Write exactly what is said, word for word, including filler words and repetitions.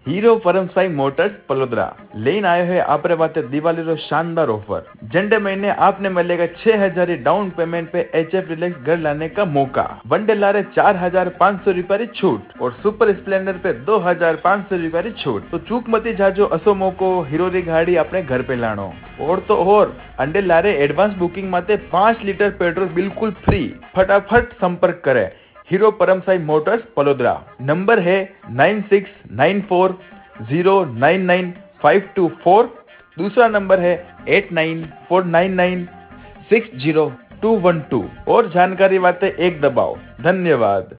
Hero Paramsai motors पलोद्रा लेन आयो है आपरे बाते दिवाली रो शानदार ऑफर। जंडे महीने आपने मिलेगा छह हजार डाउन पेमेंट पे एच एफ रिलैक्स घर लाने का मौका। वनडे लारे चार हजार पाँच सौ रुपया री छूट और सुपर स्प्लेंडर पे दो हजार पाँच सौ रुपया री छूट। तो चूक मती जाजो, असो मौको हीरो री गाड़ी अपने घर पे लानो। और तो और अंडे लारे एडवांस बुकिंग माते पांच लीटर पेट्रोल बिल्कुल फ्री। फटाफट संपर्क करे हीरो परमसाई मोटर्स पलोद्रा। नंबर है nine six nine four zero nine nine five two four. दूसरा नंबर है eight nine four nine nine six zero two one two. और जानकारी वाते एक दबाओ। धन्यवाद।